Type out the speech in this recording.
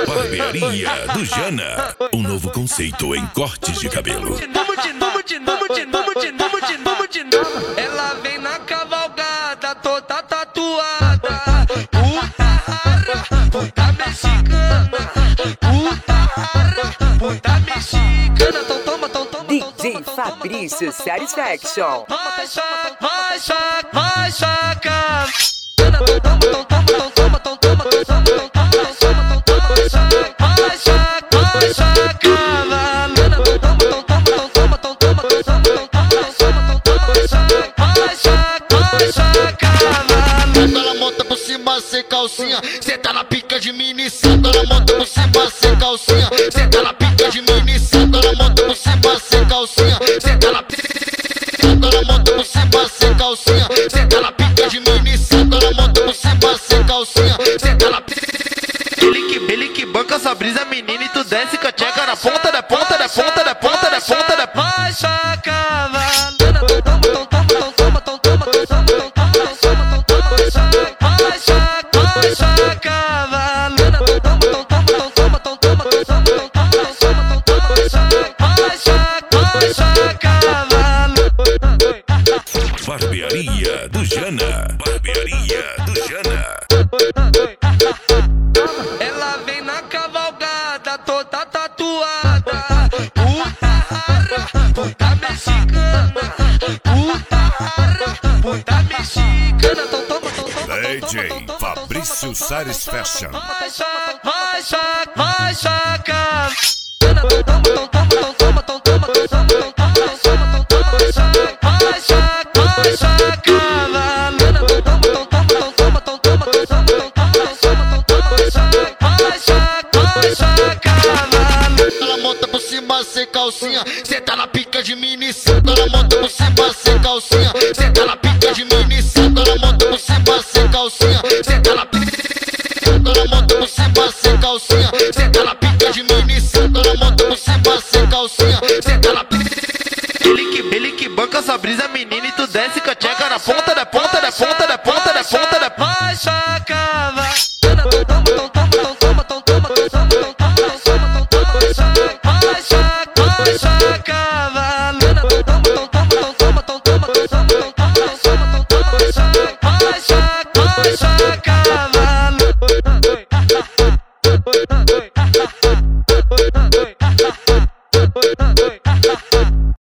Barbearia do Jana, um novo conceito em cortes de cabelo. Ela vem na cavalgada, toda tatuada. Puta mexicana. Puta mexicana. DJ Fabrício Satisfaction. Vai sacar. Vai ela monta por cima sem calcinha, senta na pica de mini saco. Ela monta por cima sem calcinha, senta na pica de mini saco. Ela monta por cima sem calcinha, senta na pica. Ela monta por cima sem calcinha, senta na pica de mini saco. Ela monta por cima sem calcinha, senta na pica. Ele que banca essa brisa, menina, e tu desce com a tcheca na ponta da ponta da ponta da ponta da ponta da. Vai sacar. Barbearia do Jana. Barbearia do Jana. Ela vem na cavalgada, toda tatuada. Puta mexicana. Puta mexicana. DJ Fabrício Satisfaction. Vai sacar. Ela monta por cima sem calcinha,